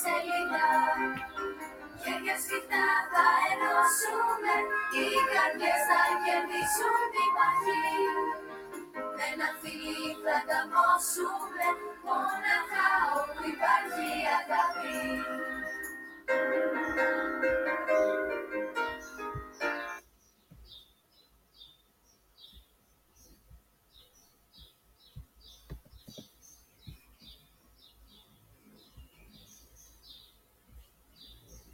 σελίδα. Χέρια σφιχτά θα ενώσουμε, οι καρδιές θα κερδίσουν την μαχή. Με ένα φιλί θα καμώσουμε,